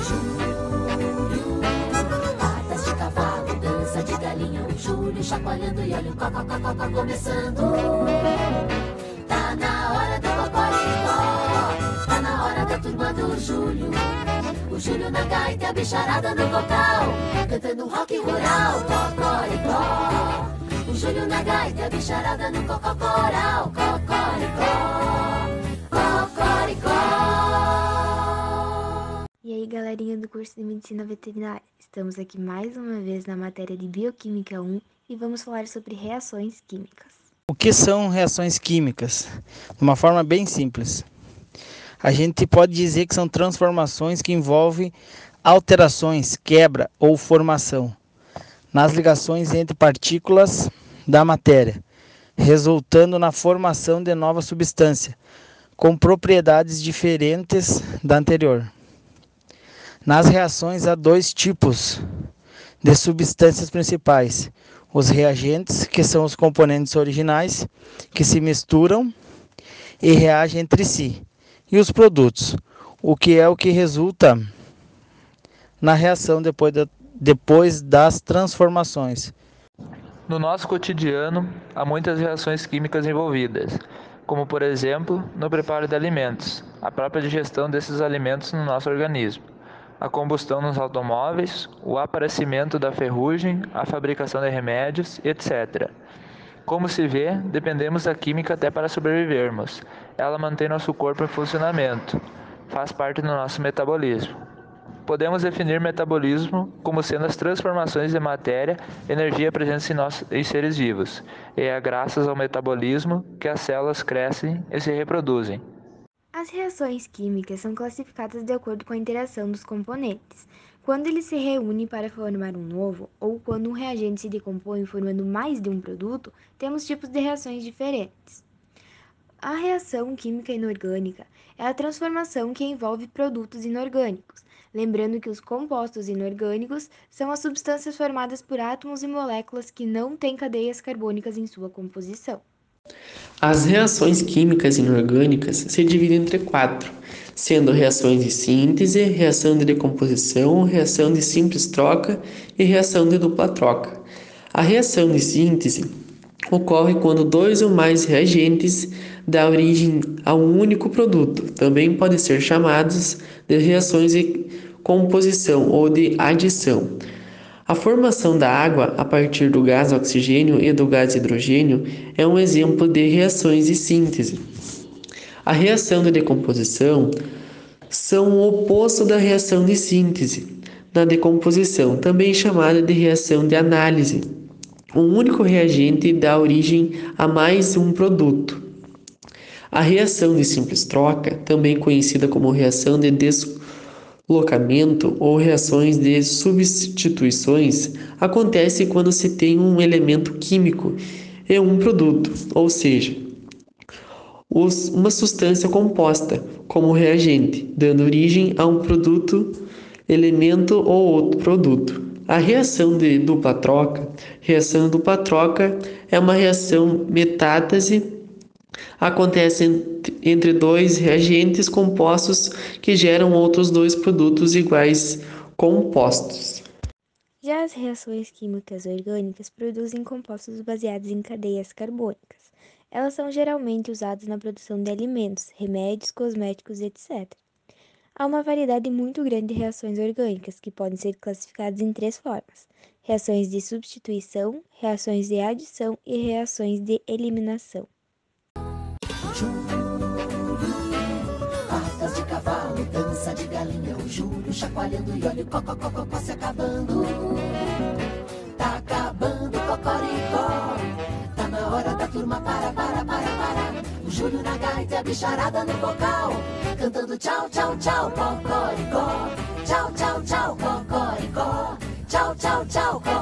Júlio, patas de cavalo, dança de galinha, o Júlio chacoalhando e olha o cocó começando. Tá na hora do cocoricó, tá na hora da turma do Júlio. O Júlio na gaita e a bicharada no vocal, cantando rock rural, cocoricó. O Júlio na gaita e a bicharada no cococoral, cocoricó, cocoricó. E aí, galerinha do curso de Medicina Veterinária, estamos aqui mais uma vez na matéria de Bioquímica 1 e vamos falar sobre reações químicas. O que são reações químicas? De uma forma bem simples. A gente pode dizer que são transformações que envolvem alterações, quebra ou formação nas ligações entre partículas da matéria, resultando na formação de nova substância, com propriedades diferentes da anterior. Nas reações há dois tipos de substâncias principais: os reagentes, que são os componentes originais, que se misturam e reagem entre si, e os produtos, o que resulta na reação depois das transformações. No nosso cotidiano, há muitas reações químicas envolvidas, como por exemplo, no preparo de alimentos, a própria digestão desses alimentos no nosso organismo, a combustão nos automóveis, o aparecimento da ferrugem, a fabricação de remédios, etc. Como se vê, dependemos da química até para sobrevivermos. Ela mantém nosso corpo em funcionamento, faz parte do nosso metabolismo. Podemos definir metabolismo como sendo as transformações de matéria e energia presentes em seres vivos. E é graças ao metabolismo que as células crescem e se reproduzem. As reações químicas são classificadas de acordo com a interação dos componentes. Quando eles se reúnem para formar um novo, ou quando um reagente se decompõe formando mais de um produto, temos tipos de reações diferentes. A reação química inorgânica é a transformação que envolve produtos inorgânicos, lembrando que os compostos inorgânicos são as substâncias formadas por átomos e moléculas que não têm cadeias carbônicas em sua composição. As reações químicas inorgânicas se dividem entre 4, sendo reações de síntese, reação de decomposição, reação de simples troca e reação de dupla troca. A reação de síntese ocorre quando 2 ou mais reagentes dão origem a um único produto. Também podem ser chamadas de reações de composição ou de adição. A formação da água a partir do gás oxigênio e do gás hidrogênio é um exemplo de reações de síntese. A reação de decomposição são o oposto da reação de síntese. Na decomposição, também chamada de reação de análise, um único reagente dá origem a mais um produto. A reação de simples troca, também conhecida como reação de deslocamento ou reações de substituições, acontece quando se tem um elemento químico e um produto, ou seja, uma substância composta como reagente, dando origem a um produto, elemento ou outro produto. A reação de dupla troca é uma reação metátase, acontece entre 2 reagentes compostos que geram outros 2 produtos iguais compostos. Já as reações químicas orgânicas produzem compostos baseados em cadeias carbônicas. Elas são geralmente usadas na produção de alimentos, remédios, cosméticos, etc. Há uma variedade muito grande de reações orgânicas, que podem ser classificadas em 3 formas: reações de substituição, reações de adição e reações de eliminação. Júlio, patas de cavalo, dança de galinha, o Júlio chacoalhando e olha o cocó se acabando. Tá acabando o cocoricó, tá na hora da turma para. O Júlio na gaita e a bicharada no vocal, cantando tchau, tchau, tchau, cocoricó. Tchau, tchau, tchau, cocoricó. Tchau, tchau, tchau, cocoricó.